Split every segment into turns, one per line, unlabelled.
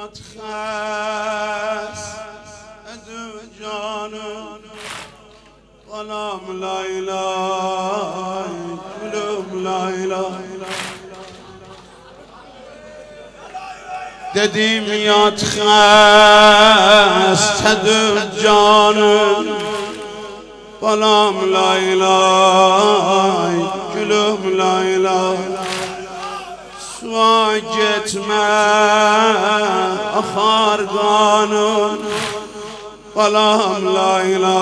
میاد خس ادو جانم غلام لیلا قلوب لیلا ددی میاد خس ادو جانم غلام لیلا قلوب لیلا سواجت ما خارقان غلام لیلا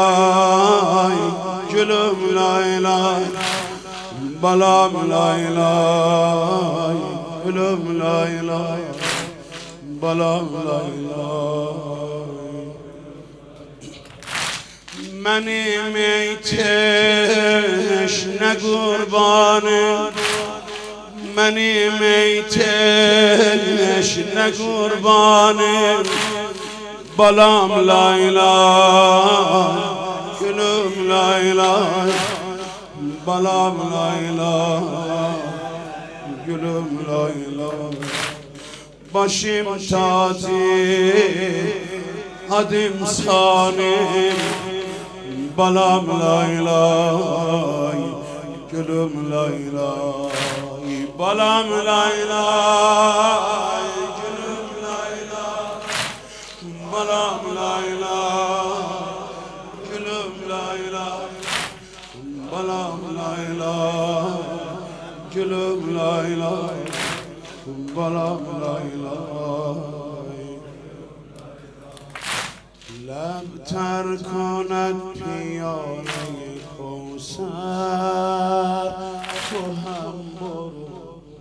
قلوب لیلا بلام لیلا قلوب لیلا بلام لیلا منی میتش نگربانه منی میتش نگربانه بلام لیلا قلوب لیلا بلام لیلا قلوب لیلا باشیم تازی هدیم سانیم بلام لیلا قلوب لیلا بلام لیلا قلوب لیلا بلام لیلا قلوب لیلا بلام لیلا قلوب لیلا بلام لیلا لب تر کند پیاله کوثر تو هم برو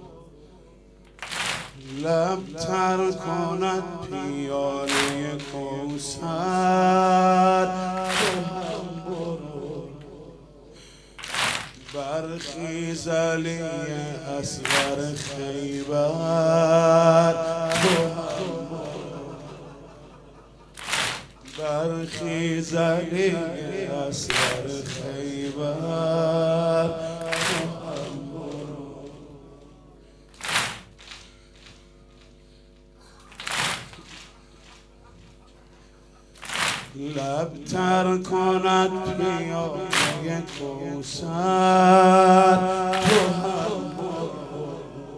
لب تر کند پیاله کوثر تو هم برو برخیز علی اصغر خیبر تو هم برخیز علی اصغر خیبر تو هم برو لب تر کند پیاله کوثر تو هم برو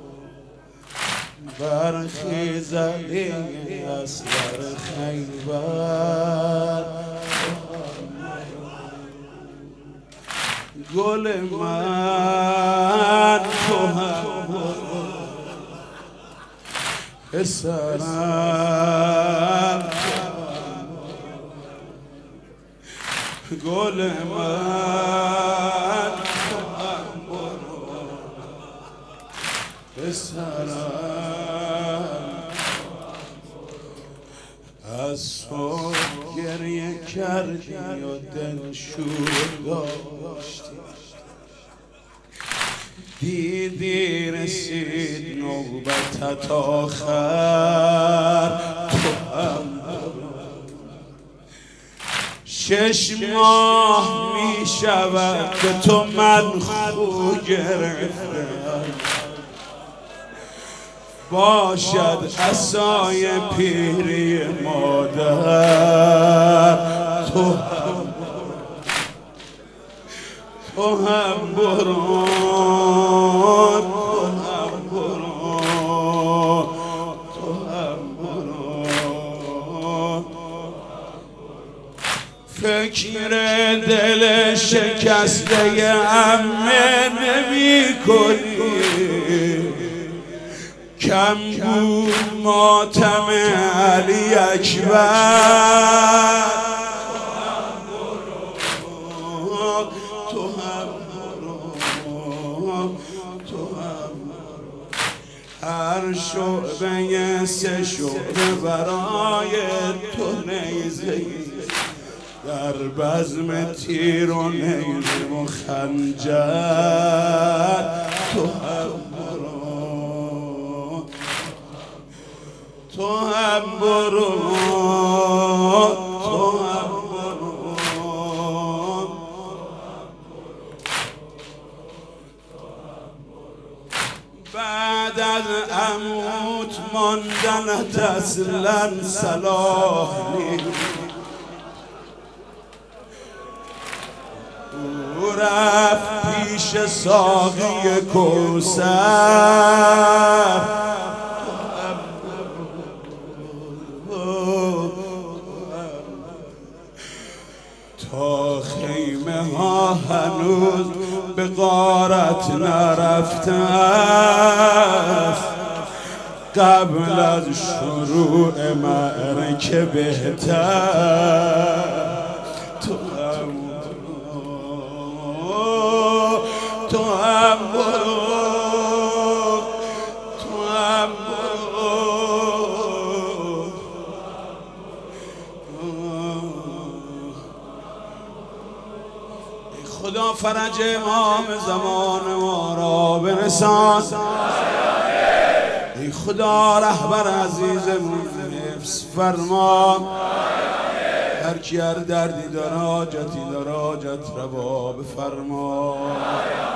برخیز علی اصغر خیبر گل من تو هم برو پسرم گل من تو هم برو پسرم از صبح گریه کردی و دل شور داشتی دیدی رسید نوبتت آخر تو هم برو 6 ماه می شود که تو من خو گرفتم باشد عصای پیری مادر تو هم برو تو هم برو فکر دل شکسته عمه نمی کنی کم بود ماتم علی اکبر تو هم برو هر شعبه 3 شعبه برای تو نیزه در بزم تیر و نیزه و خنجر تو هم برو تو هم برو تو هم برو بعد از اموت ماندنت اصلا صلاح نیست. او رفت پیش ساقی کوثر، تا خیمه ها هنوز به غارت نرفته است، قبل از شروع معرکه بهتر تو هم برو، تو هم برو. ای خدا فرج امام زمان ما را برسان، ای خدا رهبر عزیزمون حفظ فرما، هر کی هر دردی داره حاجتی داره حاجت روا بفرما.